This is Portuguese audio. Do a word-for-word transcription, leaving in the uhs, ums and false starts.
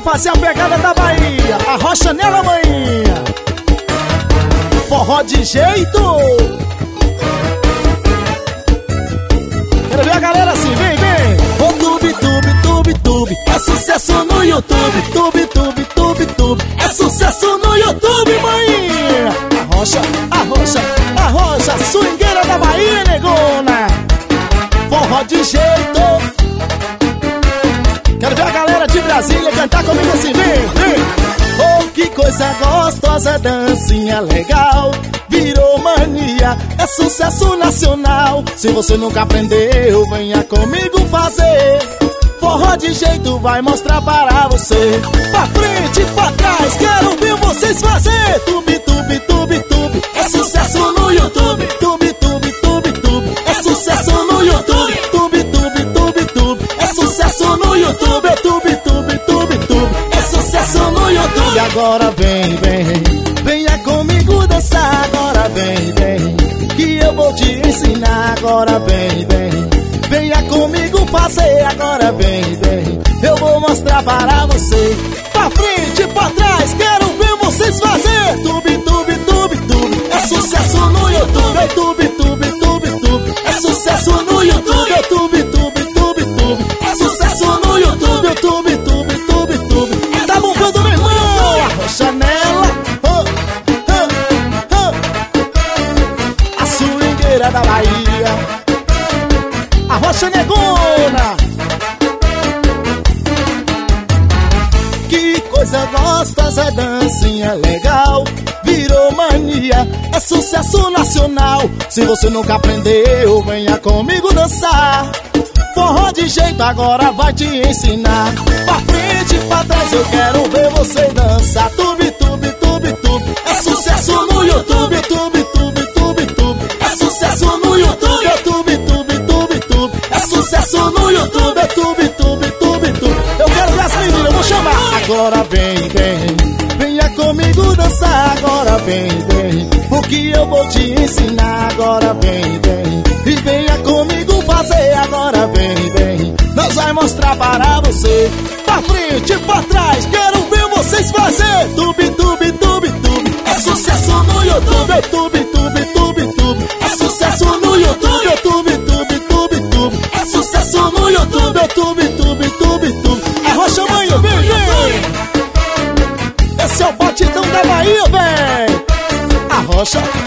fazer a pegada da Bahia. Arrocha nela, manhinha. Forró de jeito. Quero ver a galera assim, vem, vem. Ô tube, tube, tube, tube, é sucesso no YouTube. Tube, tube, tube, tube, é sucesso no YouTube, manhinha. Arrocha, arrocha, arrocha, swingueira da Bahia, negona. Forró de jeito. Quero ver a galera de Brasília cantar comigo assim, vem, vem. Oh, que coisa gostosa, dancinha legal. Virou mania, é sucesso nacional. Se você nunca aprendeu, venha comigo fazer. Forró de jeito vai mostrar para você. Pra frente, pra trás, quero ver vocês fazer. Tube, tube, tube, tube, é sucesso no YouTube. Tube, tube, tube, tube, é sucesso no YouTube. Tube, tube, tube, tube, é sucesso no YouTube. Tube, tube, tube, tube, é sucesso no YouTube. E agora vem, vem, venha comigo dançar. Agora vem, vem, que eu vou te ensinar. Agora vem, vem, venha comigo fazer. Agora vem, vem, eu vou mostrar para você. Pra frente, pra trás, quero ver vocês fazer. Tube, tube, tube, tube, é sucesso no YouTube. Tube, tube, tube, tube, é sucesso no YouTube. Tube, tube, tube, tube, é sucesso no YouTube. Tube, tube, tube, tube, tá bombando, meu irmão. Arrocha nela, oh, oh, oh. A swingueira da Bahia. Arrocha negona. Que coisa gostosa, dancinha legal. Virou mania, é sucesso nacional. Se você nunca aprendeu, venha comigo dançar. Forró de jeito agora vai te ensinar. Pra frente, pra trás, eu quero ver você dançar. Tube, tube, tube, tube, é sucesso no YouTube. Tube, tube, tube, tube, é sucesso no YouTube. Tube, tube, tube, tube, é sucesso no YouTube. Tube, tube, tube, tube, eu quero ver as meninas, eu vou chamar. Agora vem, vem, venha comigo dançar. Agora vem, vem, porque eu vou te ensinar. Agora vem, vem, e venha comigo fazer. Agora vem, vem, nós vai mostrar para você. Pra frente, pra trás, quero ver vocês fazer. Tube, tube, tube, tube, é sucesso no YouTube. Tube, tube, tube, tube, é sucesso no YouTube. Tube, tube, tube, tube, é sucesso no YouTube. Tube, tube, tube, tube, arrocha manhã, vem, vem. Esse é o batidão da Bahia, vem. Arrocha,